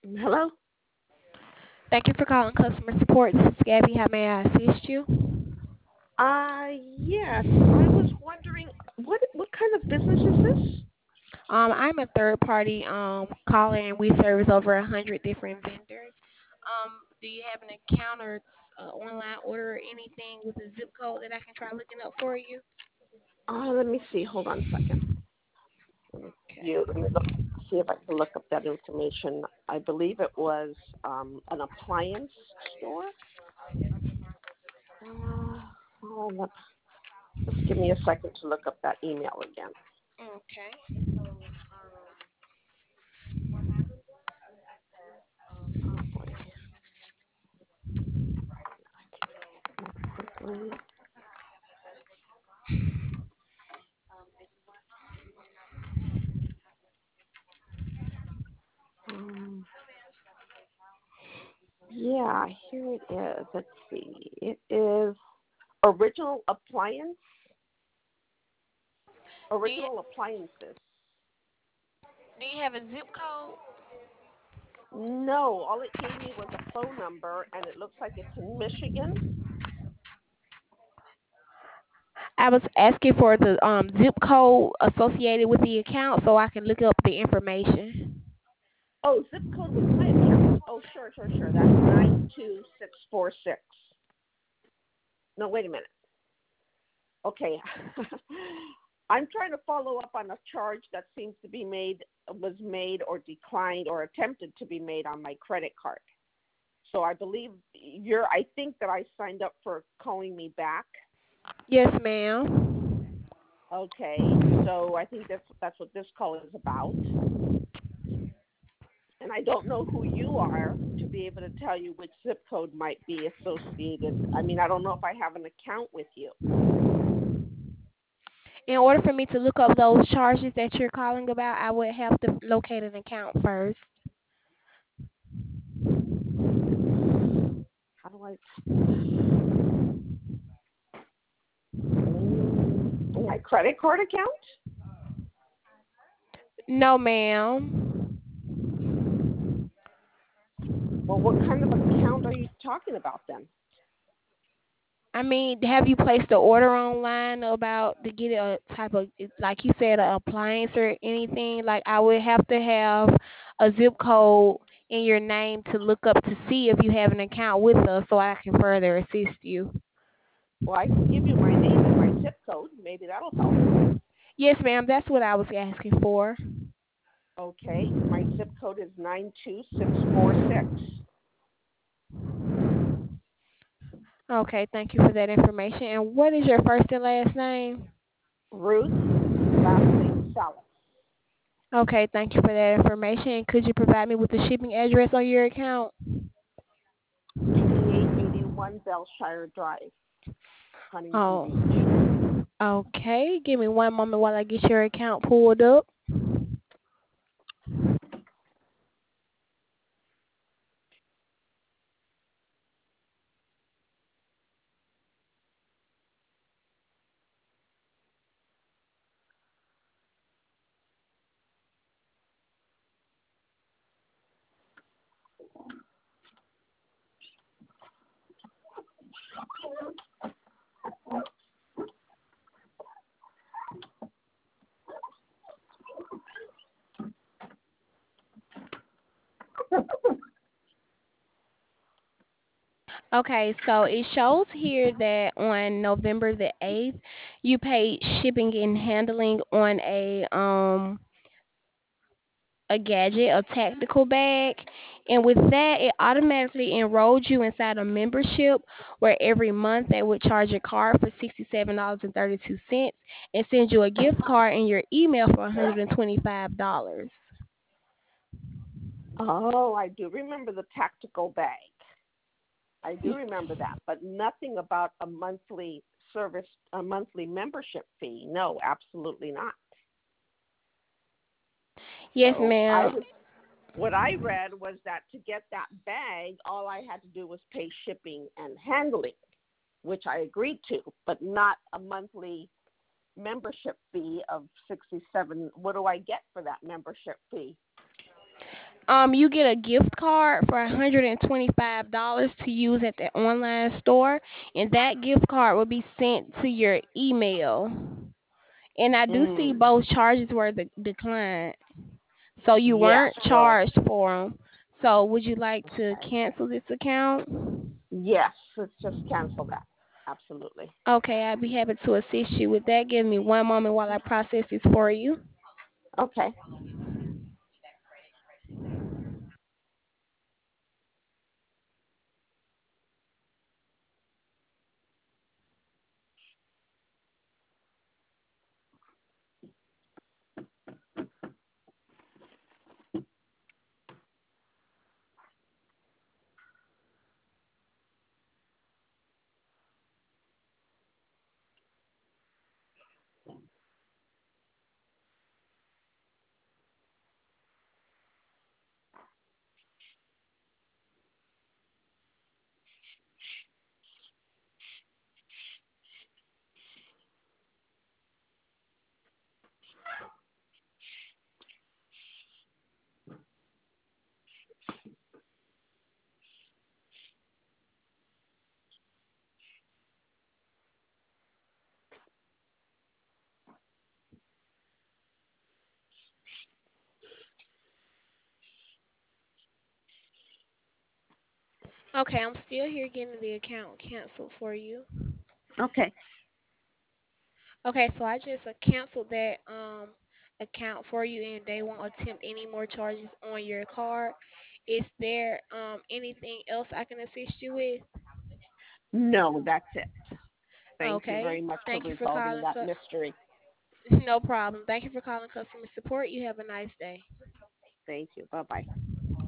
Hello? Thank you for calling customer support. This is Gabby. How may I assist you? Yes. I was wondering what kind of business is this? I'm a third party caller, and we service over 100 different vendors. Do you have an account or online order or anything with a zip code that I can try looking up for you? Let me see. Hold on a second. Okay. Let me look, see if I can look up that information. I believe it was an appliance store. Hold on. Just give me a second to look up that email again. Okay. Oh boy. Quickly. Um, yeah, here it is. Let's see. It is original appliance. Do you Original appliances. do you have a zip code? No, all it gave me was a phone number, and it looks like it's in Michigan. I was asking for the zip code associated with the account so I can look up the information. Oh, zip code with my account. Oh, sure. That's 92646. No, wait a minute. Okay. I'm trying to follow up on a charge that seems to be was made or declined or attempted to be made on my credit card. So I believe I think that I signed up for calling me back. Yes, ma'am. Okay. So I think that's what this call is about. And I don't know who you are to be able to tell you which zip code might be associated. I mean, I don't know if I have an account with you. In order for me to look up those charges that you're calling about, I would have to locate an account first. How do I? My credit card account? No, ma'am. Well, what kind of account are you talking about then? I mean, have you placed the order online about to get a type of, like you said, an appliance or anything? Like, I would have to have a zip code in your name to look up to see if you have an account with us so I can further assist you. Well, I can give you my name and my zip code. Maybe that'll help. Yes, ma'am, that's what I was asking for. Okay, my zip code is 92646. Okay, thank you for that information. And what is your first and last name? Ruth, last name Salas. Okay, thank you for that information. Could you provide me with the shipping address on your account? 8881 Belshire Drive, Huntington Oh, Beach. okay. Give me one moment while I get your account pulled up. Okay, so it shows here that on November the 8th, you paid shipping and handling on a gadget, a tactical bag. And with that, it automatically enrolled you inside a membership where every month they would charge your card for $67.32 and send you a gift card in your email for $125. Oh, I do remember the tactical bag. I do remember that, but nothing about a monthly membership fee. No, absolutely not. Yes, So ma'am. what I read was that to get that bag, all I had to do was pay shipping and handling, which I agreed to, but not a monthly membership fee of 67. What do I get for that membership fee? You get a gift card for $125 to use at the online store, and that gift card will be sent to your email. And I do see Mm. both charges were declined, so you Yes. weren't So charged for them. So would you like to okay. cancel this account? Yes. Let's just cancel that. Absolutely. Okay, I'd be happy to assist you with that. Give me one moment while I process this for you. Okay. Okay, I'm still here getting the account canceled for you. Okay. Okay, so I just canceled that account for you, and they won't attempt any more charges on your card. Is there anything else I can assist you with? No, that's it. Thank you Okay, very much for thank you for resolving calling. that mystery. No problem. Thank you for calling customer support. You have a nice day. Thank you. Bye bye.